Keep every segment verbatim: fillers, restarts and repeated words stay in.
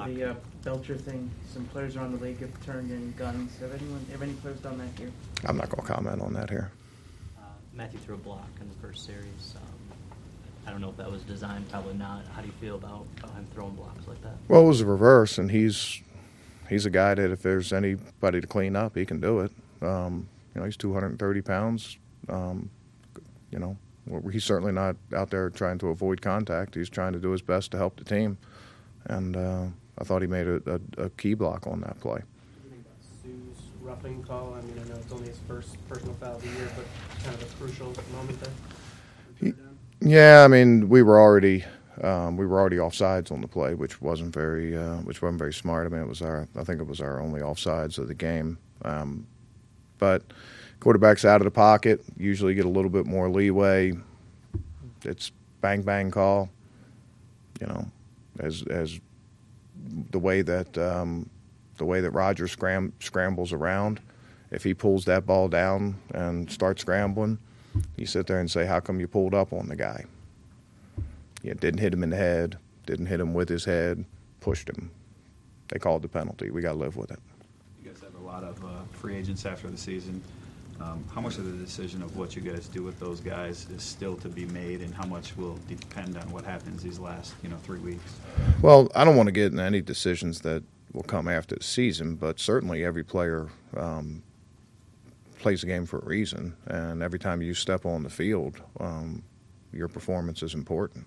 the uh, Belcher thing. Some players around the league have turned in guns. Have anyone, have any players done that here? I'm not going to comment on that here. Uh, Matthew threw a block in the first series. Um, I don't know if that was designed, probably not. How do you feel about, about him throwing blocks like that? Well, it was a reverse, and he's he's a guy that if there's anybody to clean up, he can do it. Um, you know, he's two hundred thirty pounds. Um, you know, he's certainly not out there trying to avoid contact. He's trying to do his best to help the team. And uh, I thought he made a, a, a key block on that play. What do you think about Sue's roughing call? I mean, I know it's only his first personal foul of the year, but kind of a crucial moment there. He, yeah, I mean, we were already um, we were already offsides on the play, which wasn't very uh, which wasn't very smart. I mean, it was our I think it was our only offsides of the game. Um, but quarterback's out of the pocket, usually get a little bit more leeway. It's bang bang call, you know, as as the way that um, the way that Roger scram, scrambles around. If he pulls that ball down and starts scrambling, you sit there and say, "How come you pulled up on the guy?" You didn't hit him in the head, didn't hit him with his head, pushed him. They called the penalty. We got to live with it. You guys have a lot of uh, free agents after the season. Um, how much of the decision of what you guys do with those guys is still to be made, and how much will depend on what happens these last, you know, three weeks? Well, I don't want to get into any decisions that will come after the season, but certainly every player um, plays the game for a reason, and every time you step on the field, um, your performance is important.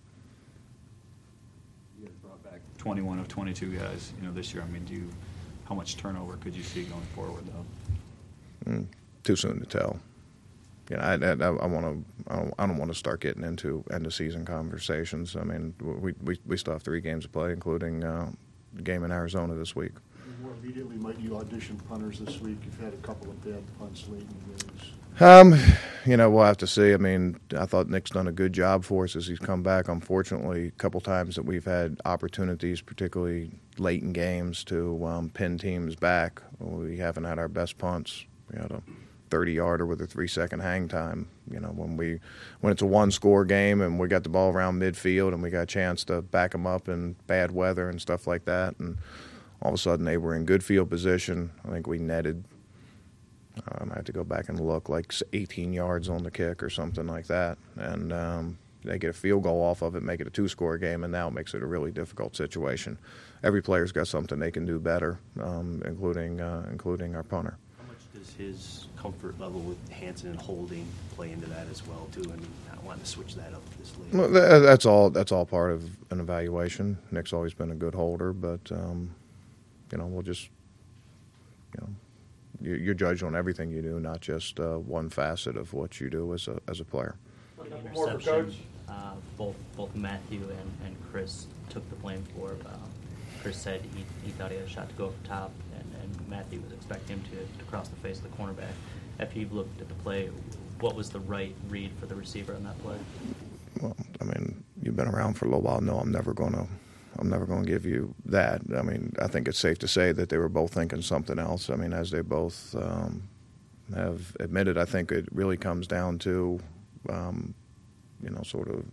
You guys brought back twenty-one of twenty-two guys, you know, this year. I mean, do you, how much turnover could you see going forward, though? Mm. Too soon to tell. You know, I, I, I want to. I don't, I don't want to start getting into end of season conversations. I mean, we we, we still have three games to play, including uh, the game in Arizona this week. More immediately, might you audition punters this week? You've had a couple of bad punts late in games. Um, you know, we'll have to see. I mean, I thought Nick's done a good job for us as he's come back. Unfortunately, a couple times that we've had opportunities, particularly late in games, to um, pin teams back. We haven't had our best punts. We had a thirty-yarder with a three-second hang time. You know, when we when it's a one-score game and we got the ball around midfield and we got a chance to back them up in bad weather and stuff like that, and all of a sudden they were in good field position. I think we netted, um, I have to go back and look, like eighteen yards on the kick or something like that. And um, they get a field goal off of it, make it a two-score game, and now it makes it a really difficult situation. Every player's got something they can do better, um, including uh, including our punter. Does his comfort level with Hansen and holding play into that as well too? I mean, I wanted to switch that up this late. Well, that, that's all. That's all part of an evaluation. Nick's always been a good holder, but um, you know, we'll just, you know, you, you're judged on everything you do, not just uh, one facet of what you do as a as a player. More for Coach. Uh, both both Matthew and, and Chris took the blame for. Um, Chris said he, he thought he had a shot to go up top, and, and Matthew was expecting him to, to cross the face of the cornerback. After you've looked at the play, what was the right read for the receiver on that play? Well, I mean, you've been around for a little while. No, I'm never going to. I'm never going to give you that. I mean, I think it's safe to say that they were both thinking something else. I mean, as they both um, have admitted, I think it really comes down to, um, you know, sort of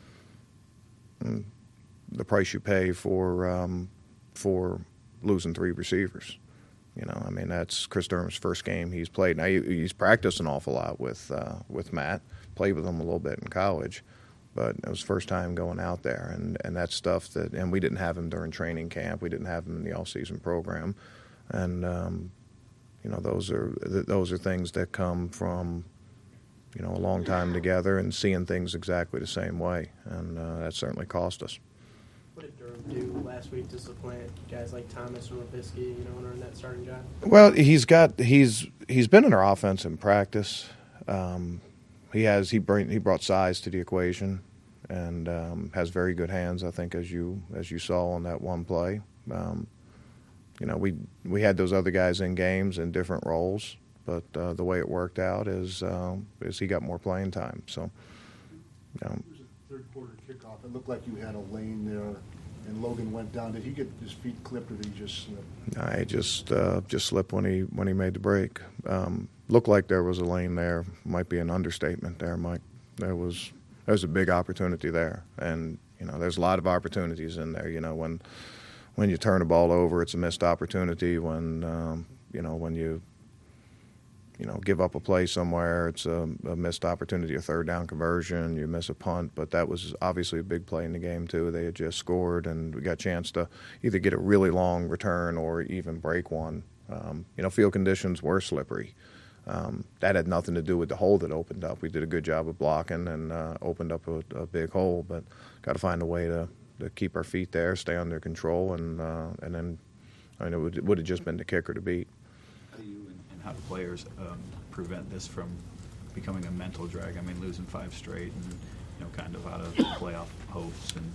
mm, the price you pay for um, for losing three receivers. You know, I mean, that's Chris Durham's first game he's played. Now, he, he's practiced an awful lot with uh, with Matt, played with him a little bit in college, but it was first time going out there. And, and that's stuff that – and we didn't have him during training camp. We didn't have him in the off-season program. And, um, you know, those are those are things that come from, you know, a long time together and seeing things exactly the same way. And uh, that certainly cost us. What did Durham do last week to supplant guys like Thomas and Levinsky, you know, and earn that starting job? Well, he's got he's he's been in our offense in practice. Um, he has he bring he brought size to the equation, and um, has very good hands. I think as you as you saw on that one play, um, you know we we had those other guys in games in different roles, but uh, the way it worked out is um, is he got more playing time. So. Um, Third quarter kickoff, it looked like you had a lane there, and Logan went down. Did he get his feet clipped, or did he just slip? I just uh, just slipped when he when he made the break. Um, looked like there was a lane there. Might be an understatement there, Mike. There was there was a big opportunity there, and you know there's a lot of opportunities in there. You know when when you turn the ball over, it's a missed opportunity. When um, you know when you you know give up a play somewhere, it's a, a missed opportunity, a third down conversion. You miss a punt, but that was obviously a big play in the game too. They had just scored, and we got a chance to either get a really long return or even break one. Um, you know, field conditions were slippery. Um, that had nothing to do with the hole that opened up. We did a good job of blocking and uh, opened up a, a big hole, but got to find a way to, to keep our feet there, stay under control, and uh, and then I mean it would, it would have just been the kicker to beat. How do you and, and how do players um, prevent this from becoming a mental drag? I mean, losing five straight and you know kind of out of playoff hopes and.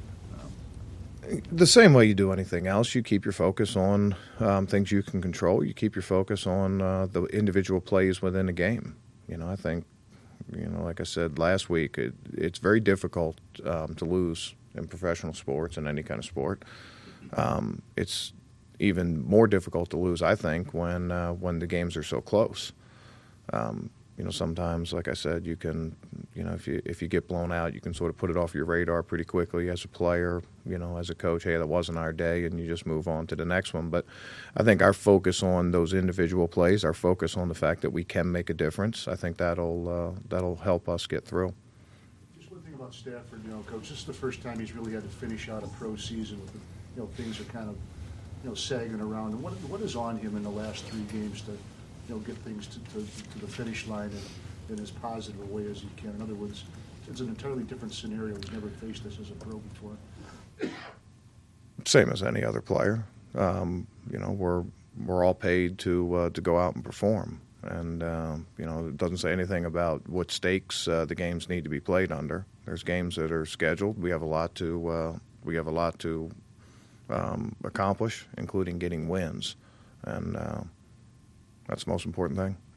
The same way you do anything else, you keep your focus on um, things you can control. You keep your focus on uh, the individual plays within a game. You know, I think, you know, like I said last week, it, it's very difficult um, to lose in professional sports and any kind of sport. Um, it's even more difficult to lose, I think, when uh, when the games are so close. Um, you know, sometimes, like I said, you can, you know, if you if you get blown out, you can sort of put it off your radar pretty quickly as a player, you know, as a coach. Hey, that wasn't our day, and you just move on to the next one. But I think our focus on those individual plays, our focus on the fact that we can make a difference, I think that'll uh, that'll help us get through. Just one thing about Stafford, you know, Coach, this is the first time he's really had to finish out a pro season with, the, you know, things are kind of, you know, sagging around. And what what is on him in the last three games to, you know, get things to, to, to the finish line in, in as positive a way as he can? In other words, it's an entirely different scenario. He's never faced this as a pro before. Same as any other player. Um, you know, we're we're all paid to uh, to go out and perform, and uh, you know, it doesn't say anything about what stakes uh, the games need to be played under. There's games that are scheduled. We have a lot to uh, we have a lot to um, accomplish, including getting wins, and uh, that's the most important thing.